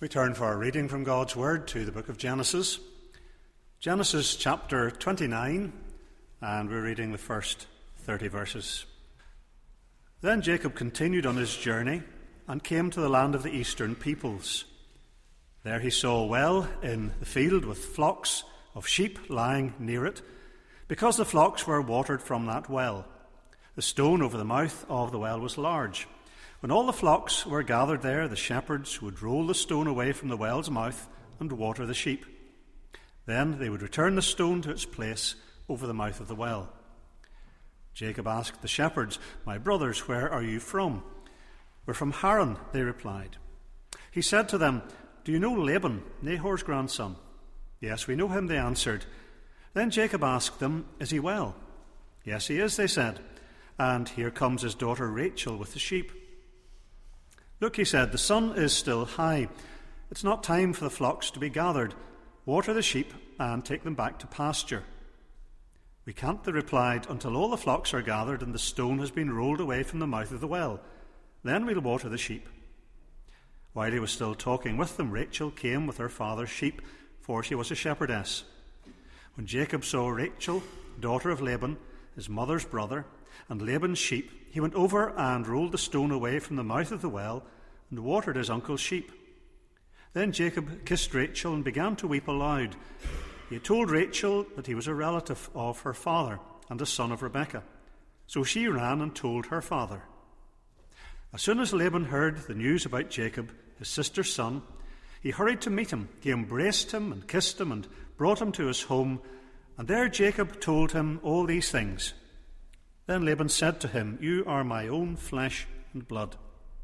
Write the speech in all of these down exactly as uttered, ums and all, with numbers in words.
We turn for our reading from God's Word to the book of Genesis. Genesis chapter twenty-nine, and we're reading the first thirty verses. Then Jacob continued on his journey and came to the land of the eastern peoples. There he saw a well in the field with flocks of sheep lying near it, because the flocks were watered from that well. The stone over the mouth of the well was large. When all the flocks were gathered there, the shepherds would roll the stone away from the well's mouth and water the sheep. Then they would return the stone to its place over the mouth of the well. Jacob asked the shepherds, "My brothers, where are you from?" "We're from Haran," they replied. He said to them, "Do you know Laban, Nahor's grandson?" "Yes, we know him," they answered. Then Jacob asked them, "Is he well?" "Yes, he is," they said. "And here comes his daughter Rachel with the sheep." "Look," he said, "the sun is still high. It's not time for the flocks to be gathered. Water the sheep and take them back to pasture." "We can't," they replied, "until all the flocks are gathered and the stone has been rolled away from the mouth of the well. Then we'll water the sheep." While he was still talking with them, Rachel came with her father's sheep, for she was a shepherdess. When Jacob saw Rachel, daughter of Laban, his mother's brother, and Laban's sheep, he went over and rolled the stone away from the mouth of the well and watered his uncle's sheep. Then Jacob kissed Rachel and began to weep aloud. He had told Rachel that he was a relative of her father and a son of Rebekah. So she ran and told her father. As soon as Laban heard the news about Jacob, his sister's son, he hurried to meet him. He embraced him and kissed him and brought him to his home, and there Jacob told him all these things. Then Laban said to him, "You are my own flesh and blood."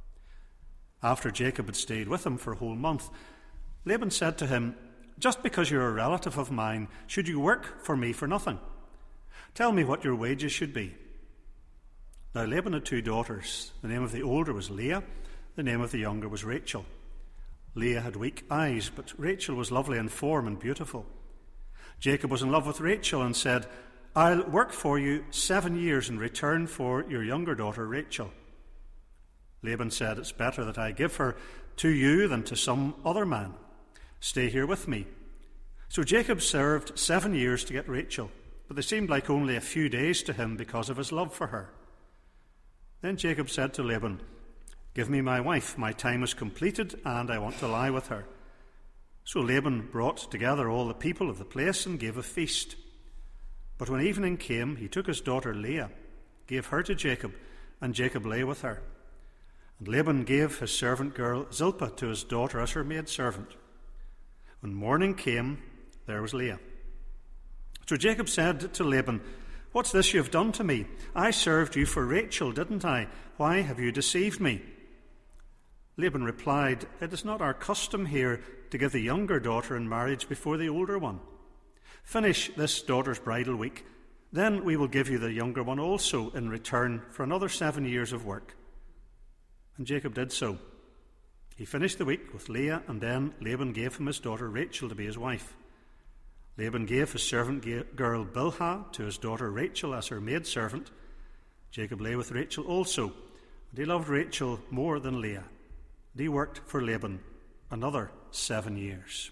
After Jacob had stayed with him for a whole month, Laban said to him, "Just because you're a relative of mine, should you work for me for nothing? Tell me what your wages should be." Now Laban had two daughters. The name of the older was Leah, the name of the younger was Rachel. Leah had weak eyes, but Rachel was lovely in form and beautiful. Jacob was in love with Rachel and said, "I'll work for you seven years in return for your younger daughter Rachel." Laban said, "It's better that I give her to you than to some other man. Stay here with me." So Jacob served seven years to get Rachel, but they seemed like only a few days to him because of his love for her. Then Jacob said to Laban, "Give me my wife. My time is completed, and I want to lie with her." So Laban brought together all the people of the place and gave a feast. But when evening came, he took his daughter Leah, gave her to Jacob, and Jacob lay with her. And Laban gave his servant girl Zilpah to his daughter as her maidservant. When morning came, there was Leah. So Jacob said to Laban, "What's this you have done to me? I served you for Rachel, didn't I? Why have you deceived me?" Laban replied, "It is not our custom here to give the younger daughter in marriage before the older one. Finish this daughter's bridal week, then we will give you the younger one also in return for another seven years of work." And Jacob did so. He finished the week with Leah, and then Laban gave him his daughter Rachel to be his wife. Laban gave his servant girl Bilhah to his daughter Rachel as her maidservant. Jacob lay with Rachel also, and he loved Rachel more than Leah. And he worked for Laban another seven years.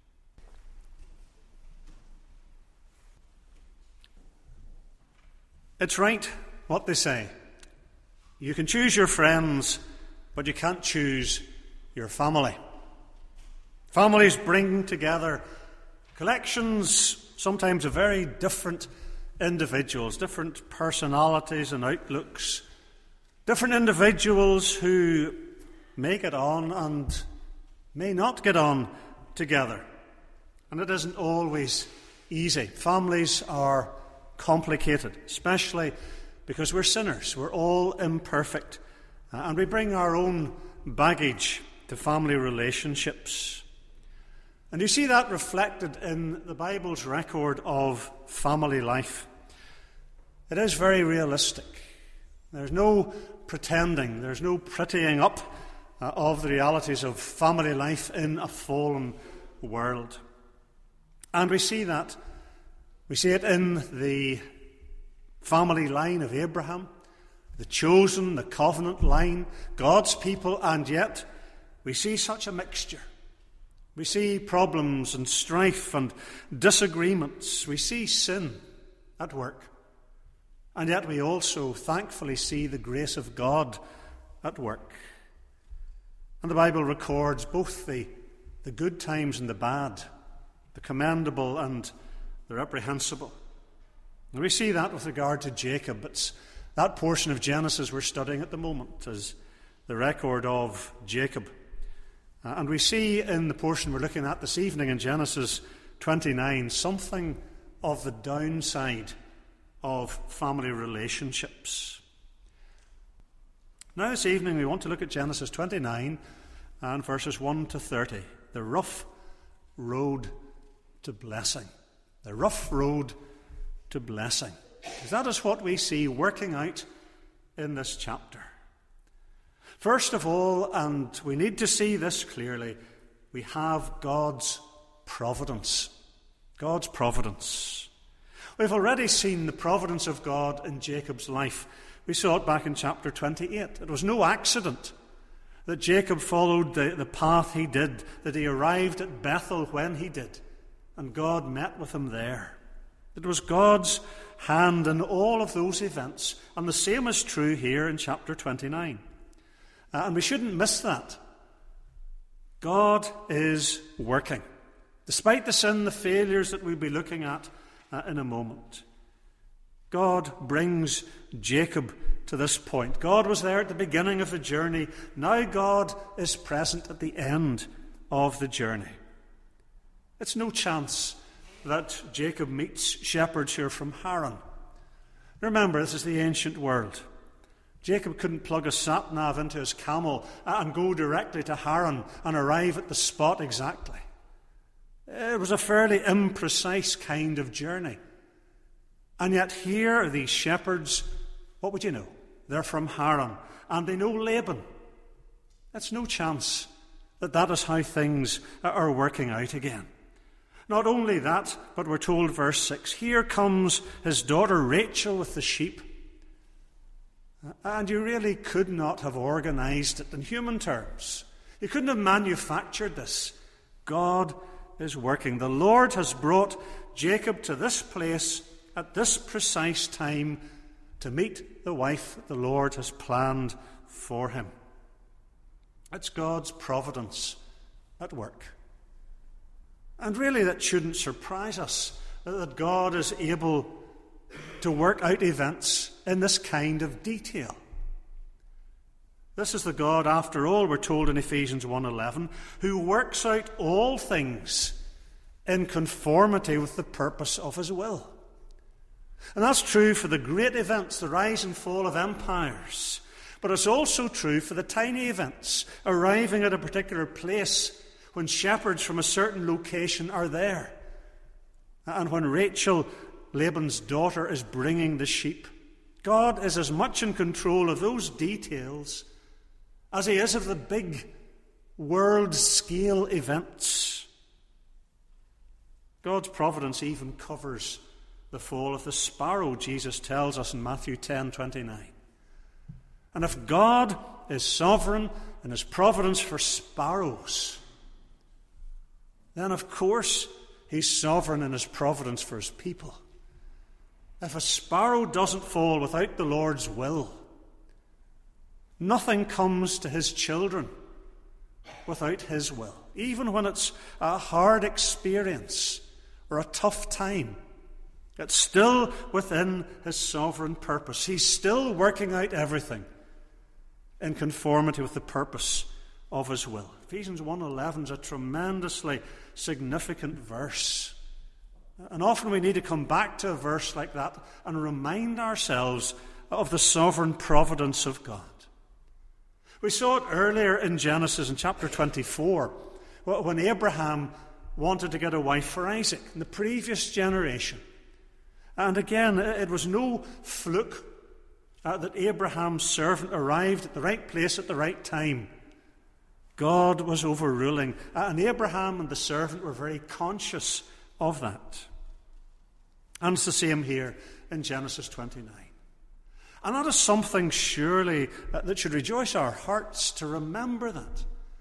It's right what they say. You can choose your friends, but you can't choose your family. Families bring together collections, sometimes of very different individuals, different personalities and outlooks, different individuals who may get on and may not get on together. And it isn't always easy. Families are complicated, especially because we're sinners. We're all imperfect, uh, and we bring our own baggage to family relationships. And you see that reflected in the Bible's record of family life. It is very realistic. There's no pretending, there's no prettying up uh, of the realities of family life in a fallen world. And we see that. We see it in the family line of Abraham, the chosen, the covenant line, God's people, and yet we see such a mixture. We see problems and strife and disagreements. We see sin at work. And yet we also thankfully see the grace of God at work. And the Bible records both the, the good times and the bad, the commendable and the reprehensible. And we see that with regard to Jacob. It's that portion of Genesis we're studying at the moment as the record of Jacob. Uh, and we see in the portion we're looking at this evening in Genesis twenty-nine something of the downside of family relationships. Now this evening we want to look at Genesis twenty-nine and verses one to thirty. The rough road to blessing. The rough road to blessing. Because that is what we see working out in this chapter. First of all, and we need to see this clearly, we have God's providence. God's providence. We've already seen the providence of God in Jacob's life. We saw it back in chapter twenty-eight. It was no accident that Jacob followed the, the path he did, that he arrived at Bethel when he did, and God met with him there. It was God's hand in all of those events, and the same is true here in chapter twenty-nine. Uh, and we shouldn't miss that. God is working, despite the sin, the failures that we'll be looking at uh, in a moment. God brings Jacob to this point. God was there at the beginning of the journey. Now God is present at the end of the journey. It's no chance that Jacob meets shepherds here from Haran. Remember, this is the ancient world. Jacob couldn't plug a sat-nav into his camel and go directly to Haran and arrive at the spot exactly. It was a fairly imprecise kind of journey. And yet here are these shepherds. What would you know? They're from Haran, and they know Laban. It's no chance that that is how things are working out again. Not only that, but we're told, verse six, here comes his daughter Rachel with the sheep. And you really could not have organized it in human terms. You couldn't have manufactured this. God is working. The Lord has brought Jacob to this place at this precise time to meet the wife the Lord has planned for him. It's God's providence at work. And really that shouldn't surprise us, that God is able to work out events in this kind of detail. This is the God, after all, we're told in Ephesians one eleven, who works out all things in conformity with the purpose of his will. And that's true for the great events, the rise and fall of empires. But it's also true for the tiny events, arriving at a particular place when shepherds from a certain location are there. And when Rachel, Laban's daughter, is bringing the sheep. God is as much in control of those details as he is of the big world-scale events. God's providence even covers the fall of the sparrow, Jesus tells us in Matthew ten twenty-nine. And if God is sovereign in his providence for sparrows, then of course he's sovereign in his providence for his people. If a sparrow doesn't fall without the Lord's will, nothing comes to his children without his will. Even when it's a hard experience or a tough time, it's still within his sovereign purpose. He's still working out everything in conformity with the purpose of his will. Ephesians one eleven is a tremendously significant verse. And often we need to come back to a verse like that and remind ourselves of the sovereign providence of God. We saw it earlier in Genesis in chapter twenty-four, when Abraham wanted to get a wife for Isaac in the previous generation. And again, it was no fluke uh, that Abraham's servant arrived at the right place at the right time. God was overruling, uh, and Abraham and the servant were very conscious of that. And it's the same here in Genesis twenty-nine. And that is something surely uh, that should rejoice our hearts to remember that.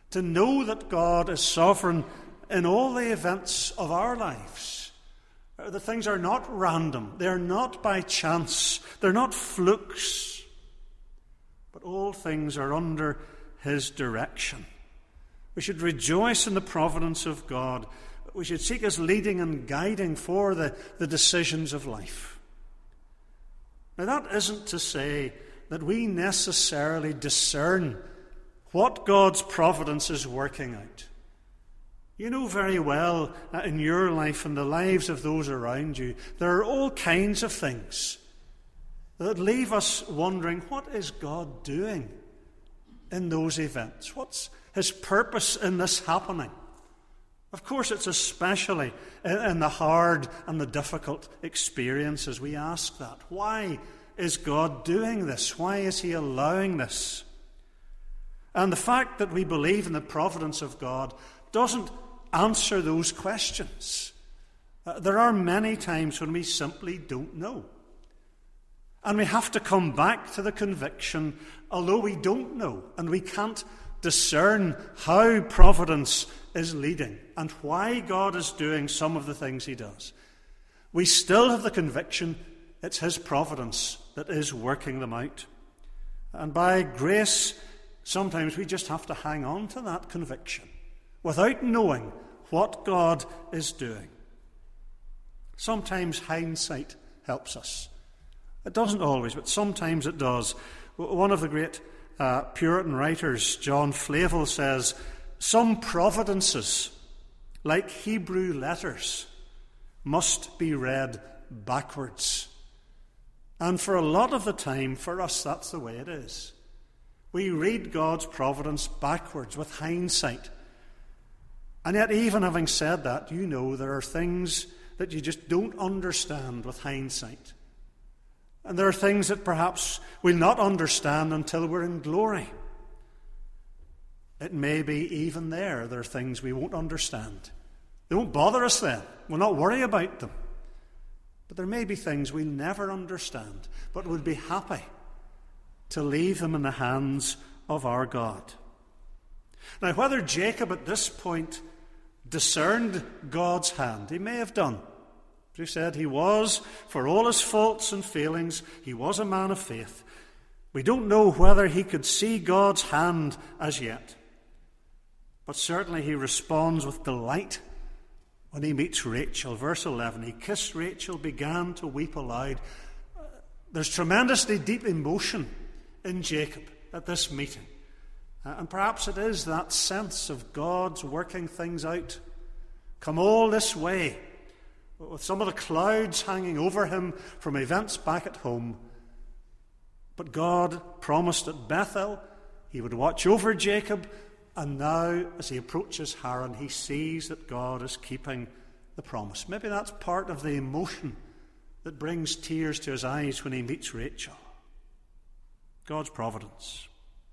to know that God is sovereign in all the events of our lives. The things are not random. They're not by chance. They're not flukes. But all things are under his direction. We should rejoice in the providence of God. We should seek his leading and guiding for the, the decisions of life. Now, that isn't to say that we necessarily discern what God's providence is working out. You know very well uh, in your life and the lives of those around you, there are all kinds of things that leave us wondering, what is God doing in those events? What's his purpose in this happening? Of course, it's especially in, in the hard and the difficult experiences we ask that. Why is God doing this? Why is he allowing this? And the fact that we believe in the providence of God doesn't answer those questions. Uh, there are many times when we simply don't know. And we have to come back to the conviction, although we don't know and we can't discern how providence is leading and why God is doing some of the things he does, we still have the conviction it's his providence that is working them out. And by grace, sometimes we just have to hang on to that conviction without knowing what God is doing. Sometimes hindsight helps us. It doesn't always, but sometimes it does. One of the great uh, Puritan writers, John Flavel, says, "Some providences, like Hebrew letters, must be read backwards." And for a lot of the time, for us, that's the way it is. We read God's providence backwards with hindsight. And yet, even having said that, you know there are things that you just don't understand with hindsight. And there are things that perhaps we'll not understand until we're in glory. It may be even there, there are things we won't understand. They won't bother us then. We'll not worry about them. But there may be things we'll never understand, but we'll be happy to leave them in the hands of our God. Now, whether Jacob at this point discerned God's hand, he may have done. As we said, he was, for all his faults and failings, he was a man of faith. We don't know whether he could see God's hand as yet. But certainly he responds with delight when he meets Rachel. Verse eleven, he kissed Rachel, began to weep aloud. There's tremendously deep emotion in Jacob at this meeting. And perhaps it is that sense of God's working things out. Come all this way, with some of the clouds hanging over him from events back at home. But God promised at Bethel he would watch over Jacob, and now as he approaches Haran, he sees that God is keeping the promise. Maybe that's part of the emotion that brings tears to his eyes when he meets Rachel. God's providence.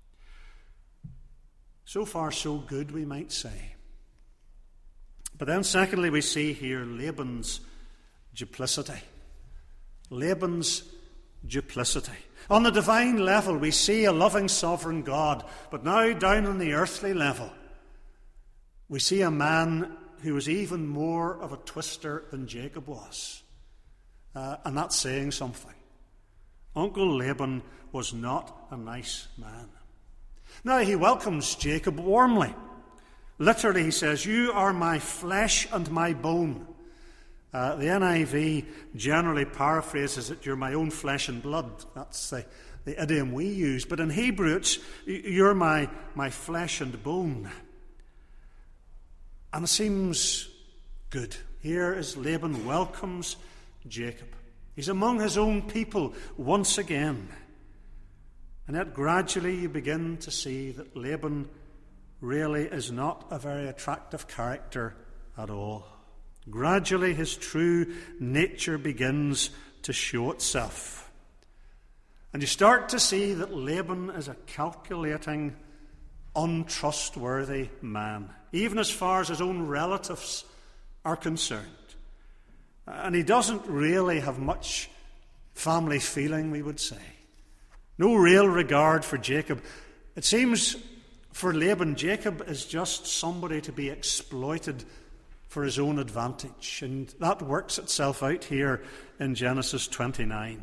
So far, so good, we might say. But then, secondly, we see here Laban's duplicity. Laban's duplicity. On the divine level, we see a loving sovereign God. But now, down on the earthly level, we see a man who was even more of a twister than Jacob was. Uh, and that's saying something. Uncle Laban was not a nice man. Now, he welcomes Jacob warmly. Literally, he says, "You are my flesh and my bone." Uh, the N I V generally paraphrases it, "You're my own flesh and blood." That's the, the idiom we use. But in Hebrew, it's, "You're my, my flesh and bone." And it seems good. Here is Laban welcomes Jacob. He's among his own people once again. And yet gradually you begin to see that Laban really is not a very attractive character at all. Gradually his true nature begins to show itself. And you start to see that Laban is a calculating, untrustworthy man, even as far as his own relatives are concerned. And he doesn't really have much family feeling, we would say. No real regard for Jacob. It seems For Laban, Jacob is just somebody to be exploited for his own advantage. And that works itself out here in Genesis twenty-nine.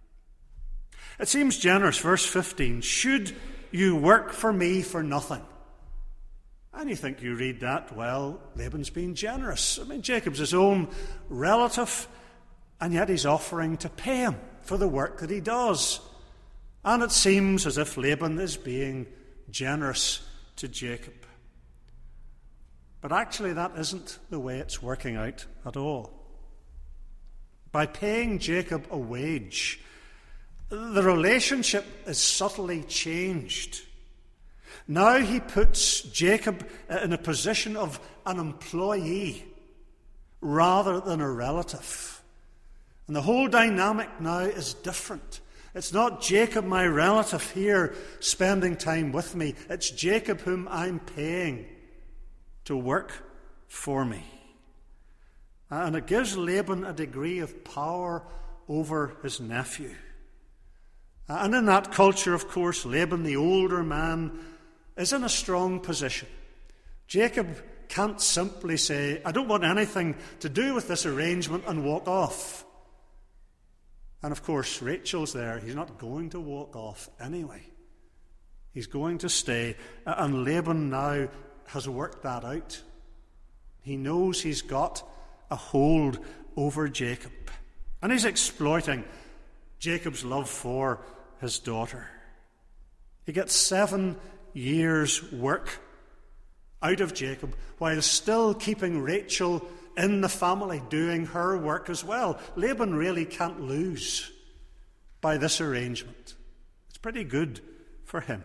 It seems generous, verse fifteen, should you work for me for nothing? And you think you read that, well, Laban's being generous. I mean, Jacob's his own relative, and yet he's offering to pay him for the work that he does. And it seems as if Laban is being generous to Jacob. But actually that isn't the way it's working out at all. By paying Jacob a wage, the relationship is subtly changed. Now he puts Jacob in a position of an employee rather than a relative. And the whole dynamic now is different. It's not Jacob, my relative, here spending time with me. It's Jacob whom I'm paying to work for me. And it gives Laban a degree of power over his nephew. And in that culture, of course, Laban, the older man, is in a strong position. Jacob can't simply say, I don't want anything to do with this arrangement, and walk off. And of course, Rachel's there. He's not going to walk off anyway. He's going to stay. And Laban now has worked that out. He knows he's got a hold over Jacob. And he's exploiting Jacob's love for his daughter. He gets seven years' work out of Jacob while still keeping Rachel in the family, doing her work as well. Laban really can't lose by this arrangement. It's pretty good for him.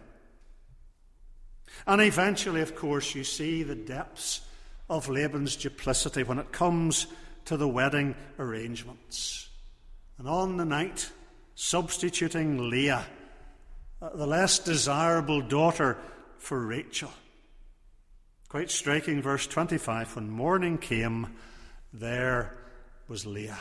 And eventually, of course, you see the depths of Laban's duplicity when it comes to the wedding arrangements. And on the night, substituting Leah, the less desirable daughter, for Rachel. Quite striking, verse twenty-five, when morning came, there was Leah.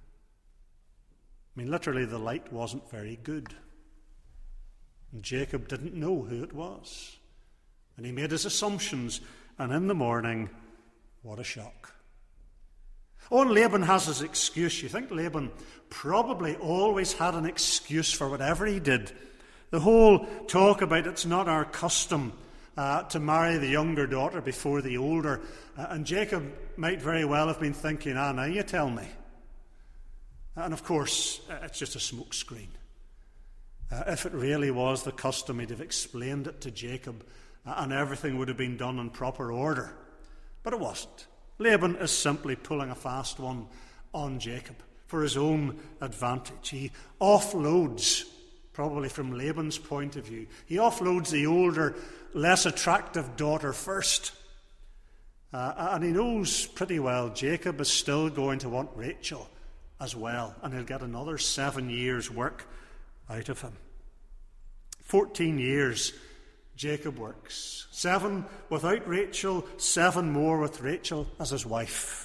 I mean, literally, the light wasn't very good. And Jacob didn't know who it was. And he made his assumptions, and in the morning, what a shock. Oh, and Laban has his excuse. You think Laban probably always had an excuse for whatever he did. The whole talk about it's not our custom uh, to marry the younger daughter before the older. Uh, and Jacob might very well have been thinking, ah, now you tell me. And of course, it's just a smoke screen. Uh, if it really was the custom, he'd have explained it to Jacob, uh, and everything would have been done in proper order. But it wasn't. Laban is simply pulling a fast one on Jacob for his own advantage. He offloads, probably from Laban's point of view, he offloads the older, less attractive daughter first. Uh, and he knows pretty well Jacob is still going to want Rachel as well, and he'll get another seven years' work out of him. Fourteen years Jacob works. Seven without Rachel, seven more with Rachel as his wife.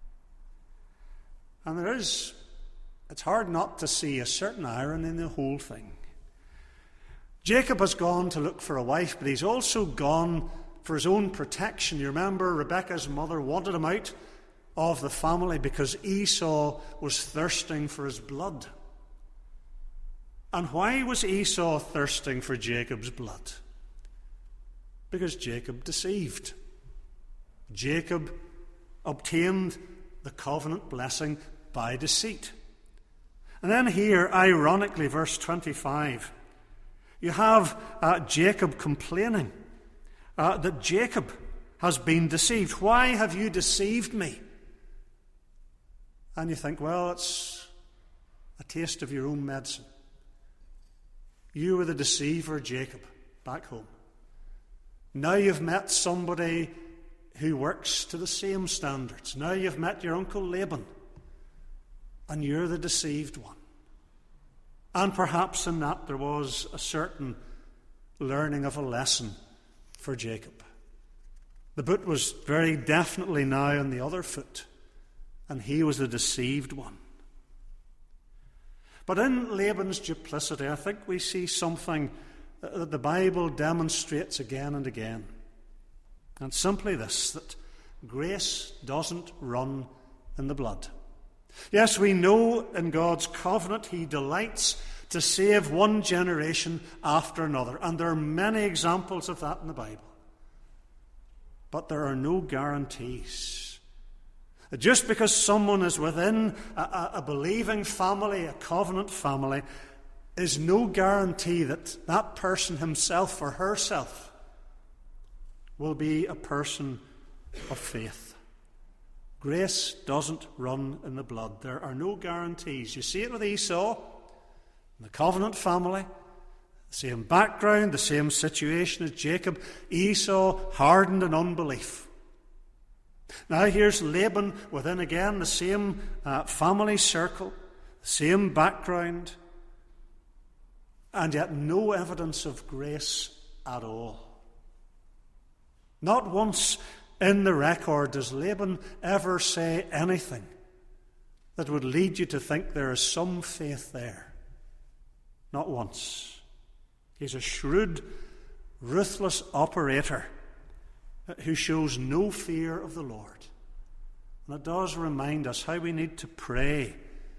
And there is, it's hard not to see a certain irony in the whole thing. Jacob has gone to look for a wife, but he's also gone for his own protection. You remember Rebekah's mother wanted him out of the family because Esau was thirsting for his blood. And why was Esau thirsting for Jacob's blood? Because Jacob deceived. Jacob obtained the covenant blessing by deceit. And then here, ironically, verse twenty-five, you have uh, Jacob complaining uh, that Jacob has been deceived. Why have you deceived me? And you think, well, it's a taste of your own medicine. You were the deceiver, Jacob, back home. Now you've met somebody who works to the same standards. Now you've met your uncle Laban, and you're the deceived one. And perhaps in that there was a certain learning of a lesson for Jacob. The boot was very definitely now on the other foot, and he was the deceived one. But in Laban's duplicity, I think we see something that the Bible demonstrates again and again. And simply this, that grace doesn't run in the blood. Yes, we know in God's covenant He delights to save one generation after another, and there are many examples of that in the Bible. But there are no guarantees. Just because someone is within a, a, a believing family, a covenant family, is no guarantee that that person himself or herself will be a person of faith. Grace doesn't run in the blood. There are no guarantees. You see it with Esau, the covenant family, the same background, the same situation as Jacob. Esau hardened in unbelief. Now here's Laban within again the same uh, family circle, the same background, and yet no evidence of grace at all. Not once in the record does Laban ever say anything that would lead you to think there is some faith there. Not once. He's a shrewd, ruthless operator who shows no fear of the Lord. And it does remind us how we need to pray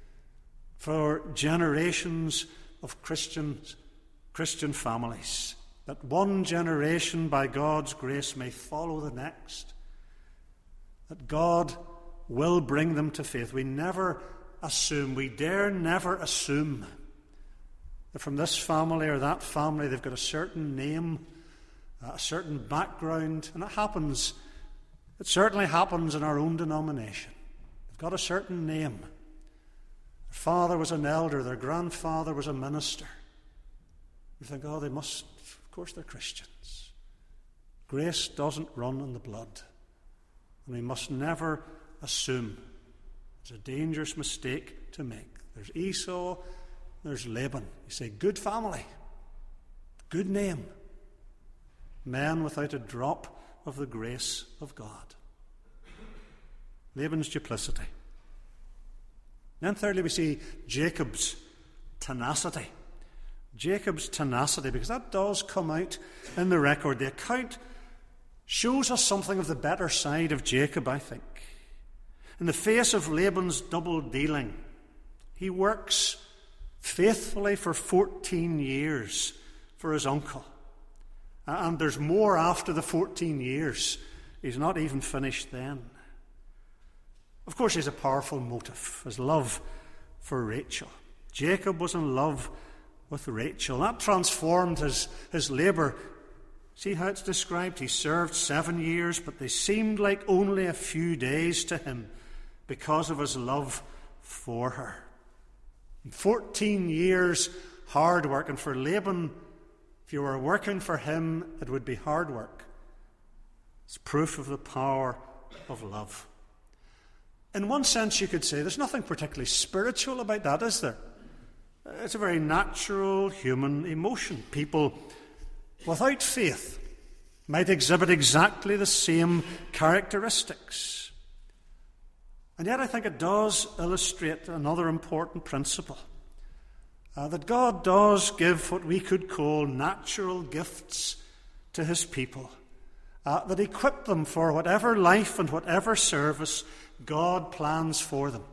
for generations of Christians, Christian families, that one generation by God's grace may follow the next, that God will bring them to faith. We never assume, we dare never assume that from this family or that family they've got a certain name, a certain background, and it happens. It certainly happens in our own denomination. They've got a certain name. Their father was an elder, their grandfather was a minister. You think, oh, they must, of course they're Christians. Grace doesn't run in the blood. And we must never assume. It's a dangerous mistake to make. There's Esau, there's Laban. You say, good family, good name. Men without a drop of the grace of God. Laban's duplicity. Then thirdly, we see Jacob's tenacity. Jacob's tenacity, because that does come out in the record. The account shows us something of the better side of Jacob, I think. In the face of Laban's double dealing, he works faithfully for fourteen years for his uncle. And there's more after the fourteen years. He's not even finished then. Of course, he has a powerful motive, his love for Rachel. Jacob was in love with Rachel. That transformed his, his labour. See how it's described? He served seven years, but they seemed like only a few days to him because of his love for her. Fourteen years hard work, and for Laban, if you were working for him, it would be hard work. It's proof of the power of love. In one sense, you could say there's nothing particularly spiritual about that, is there? It's a very natural human emotion. People without faith might exhibit exactly the same characteristics. And yet I think it does illustrate another important principle. Uh, that God does give what we could call natural gifts to his people, uh, that equip them for whatever life and whatever service God plans for them.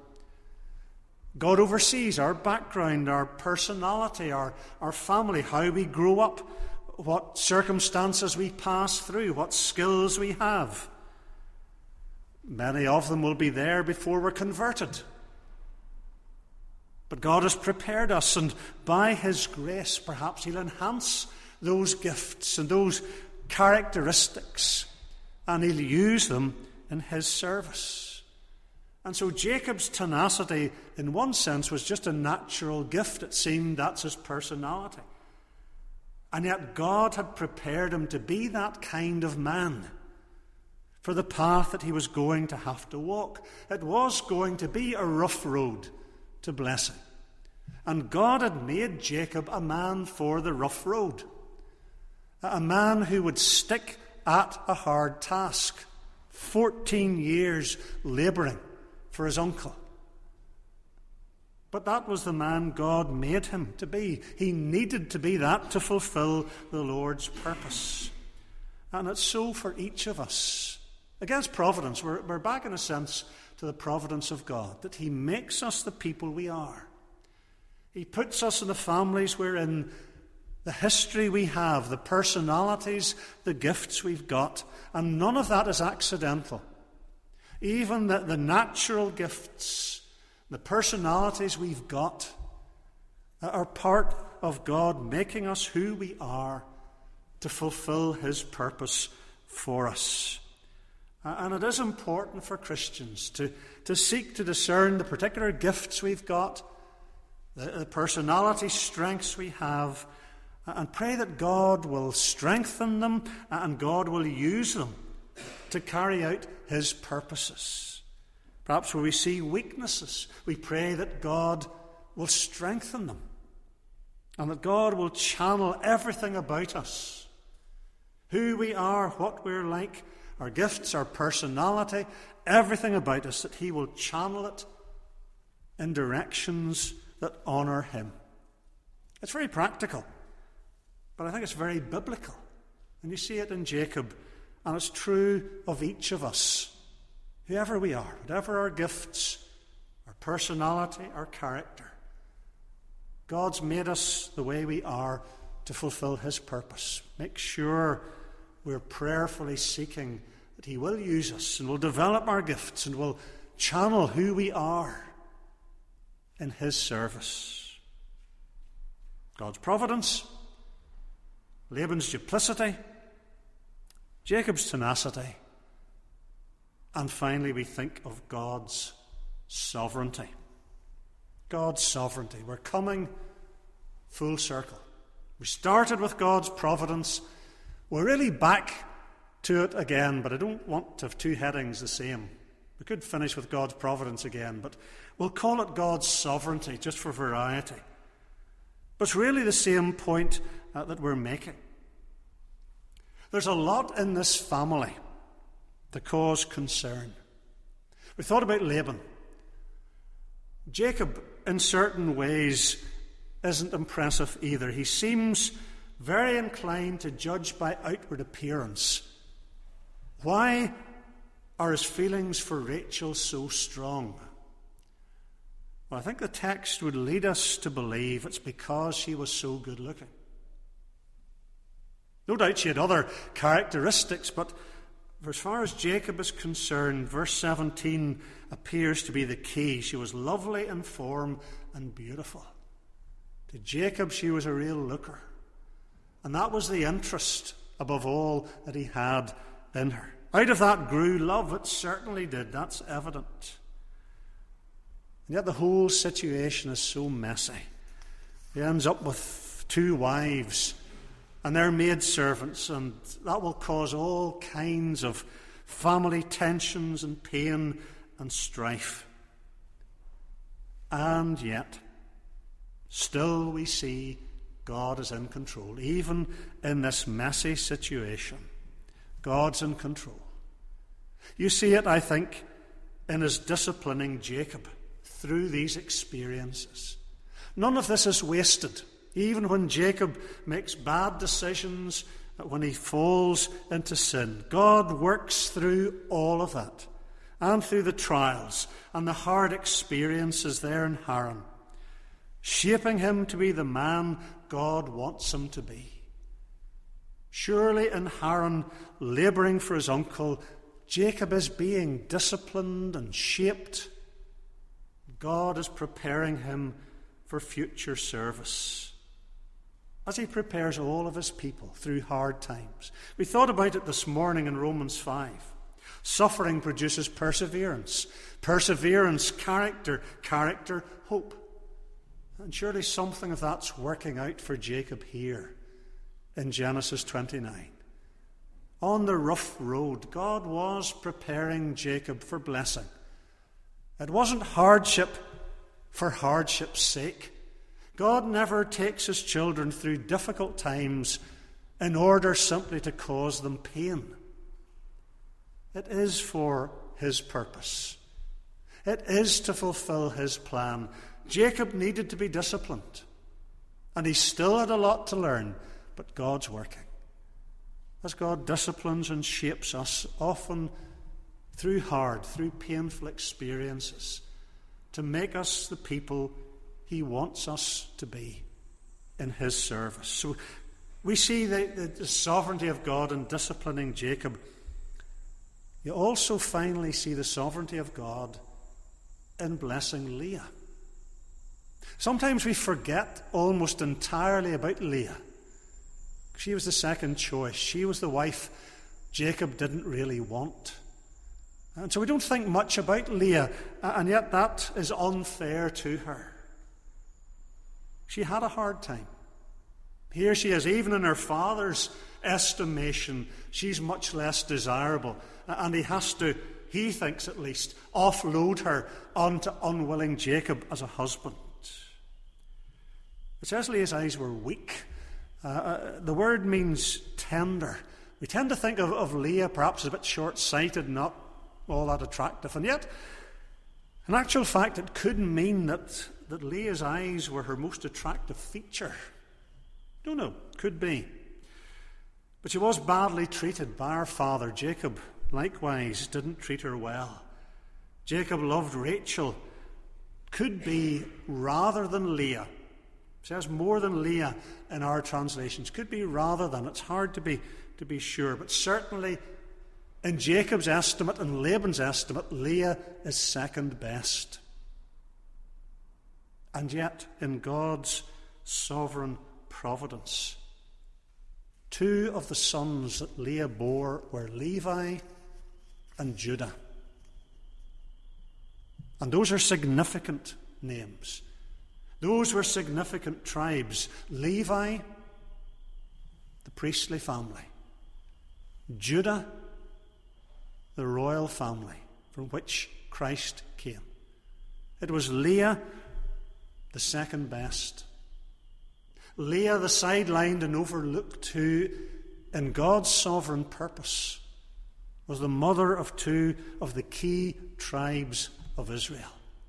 God oversees our background, our personality, our, our family, how we grow up, what circumstances we pass through, what skills we have. Many of them will be there before we're converted. But God has prepared us, and by his grace, perhaps he'll enhance those gifts and those characteristics, and he'll use them in his service. And so Jacob's tenacity, in one sense, was just a natural gift. It seemed that's his personality. And yet God had prepared him to be that kind of man for the path that he was going to have to walk. It was going to be a rough road to blessing. And God had made Jacob a man for the rough road. A man who would stick at a hard task. Fourteen years labouring for his uncle. But that was the man God made him to be. He needed to be that to fulfill the Lord's purpose. And it's so for each of us. Against providence, we're, we're back in a sense to the providence of God, that he makes us the people we are. He puts us in the families we're in, the history we have, the personalities, the gifts we've got, and none of that is accidental. Even the, the natural gifts, the personalities we've got, are part of God making us who we are to fulfill his purpose for us. And it is important for Christians to, to seek to discern the particular gifts we've got, the, the personality strengths we have, and pray that God will strengthen them and God will use them to carry out his purposes. Perhaps where we see weaknesses, we pray that God will strengthen them and that God will channel everything about us, who we are, what we're like, our gifts, our personality, everything about us, that he will channel it in directions that honour him. It's very practical, but I think it's very biblical. And you see it in Jacob, and it's true of each of us, whoever we are, whatever our gifts, our personality, our character. God's made us the way we are to fulfill his purpose. Make sure we're prayerfully seeking that he will use us and will develop our gifts and will channel who we are in his service. God's providence, Laban's duplicity, Jacob's tenacity, and finally we think of God's sovereignty. God's sovereignty. We're coming full circle. We started with God's providence. We're really back to it again, but I don't want to have two headings the same. We could finish with God's providence again, but we'll call it God's sovereignty just for variety. But it's really the same point uh, that we're making. There's a lot in this family to cause concern. We thought about Laban. Jacob, in certain ways, isn't impressive either. He seems very inclined to judge by outward appearance. Why are his feelings for Rachel so strong? Well, I think the text would lead us to believe it's because she was so good looking. No doubt she had other characteristics, but as far as Jacob is concerned, verse seventeen appears to be the key. She was lovely in form and beautiful. To Jacob, she was a real looker. And that was the interest, above all, that he had in her. Out of that grew love. It certainly did. That's evident. And yet the whole situation is so messy. He ends up with two wives and their maidservants, and that will cause all kinds of family tensions and pain and strife. And yet, still we see God is in control. Even in this messy situation, God's in control. You see it, I think, in his disciplining Jacob through these experiences. None of this is wasted. Even when Jacob makes bad decisions, when he falls into sin, God works through all of that, and through the trials and the hard experiences there in Haran, shaping him to be the man God wants him to be. Surely in Haran, labouring for his uncle, Jacob is being disciplined and shaped. God is preparing him for future service, as he prepares all of his people through hard times. We thought about it this morning in Romans five. Suffering produces perseverance. Perseverance, character. Character, hope. And surely something of that's working out for Jacob here in Genesis twenty-nine. On the rough road, God was preparing Jacob for blessing. It wasn't hardship for hardship's sake. God never takes his children through difficult times in order simply to cause them pain. It is for his purpose. It is to fulfill his plan. Jacob needed to be disciplined. And he still had a lot to learn, but God's working. As God disciplines and shapes us, often through hard, through painful experiences, to make us the people he wants us to be in his service. So we see the, the, the sovereignty of God in disciplining Jacob. You also finally see the sovereignty of God in blessing Leah. Sometimes we forget almost entirely about Leah. She was the second choice. She was the wife Jacob didn't really want. And so we don't think much about Leah, and yet that is unfair to her. She had a hard time. Here she is, even in her father's estimation, she's much less desirable. And he has to, he thinks at least, offload her onto unwilling Jacob as a husband. It says Leah's eyes were weak. Uh, uh, the word means tender. We tend to think of, of Leah perhaps as a bit short-sighted, not all that attractive. And yet, in actual fact, it could mean that, that Leah's eyes were her most attractive feature. Don't know, could be. But she was badly treated by her father. Jacob, likewise, didn't treat her well. Jacob loved Rachel. Could be rather than Leah. It says more than Leah in our translations. Could be rather than. It's hard to be, to be sure. But certainly, in Jacob's estimate and Laban's estimate, Leah is second best. And yet, in God's sovereign providence, two of the sons that Leah bore were Levi and Judah. And those are significant names. Those were significant tribes. Levi, the priestly family. Judah, the royal family from which Christ came. It was Leah, the second best. Leah, the sidelined and overlooked, who, in God's sovereign purpose, was the mother of two of the key tribes of Israel.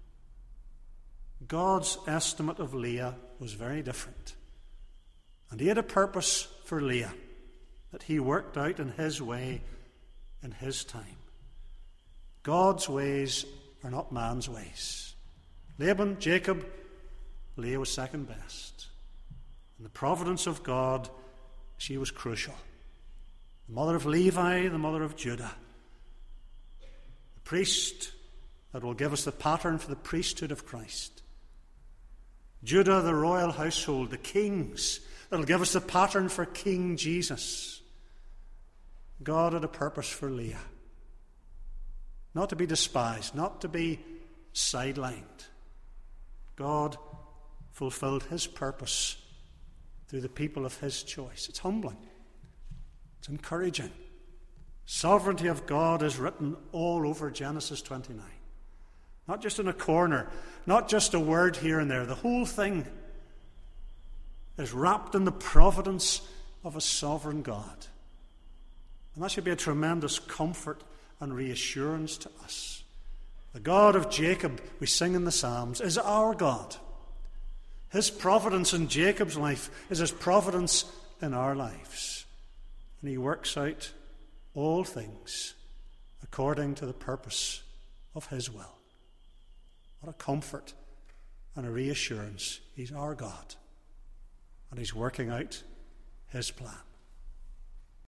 God's estimate of Leah was very different. And he had a purpose for Leah that he worked out in his way, in his time. God's ways are not man's ways. Laban, Jacob, Leah was second best. In the providence of God, she was crucial. The mother of Levi, the mother of Judah. The priest that will give us the pattern for the priesthood of Christ. Judah, the royal household, the kings that will give us the pattern for King Jesus. God had a purpose for Leah. Not to be despised, not to be sidelined. God fulfilled his purpose through the people of his choice. It's humbling. It's encouraging. Sovereignty of God is written all over Genesis twenty-nine. Not just in a corner, not just a word here and there. The whole thing is wrapped in the providence of a sovereign God. And that should be a tremendous comfort and reassurance to us. The God of Jacob, we sing in the Psalms, is our God. His providence in Jacob's life is his providence in our lives. And he works out all things according to the purpose of his will. What a comfort and a reassurance. He's our God. And he's working out his plan.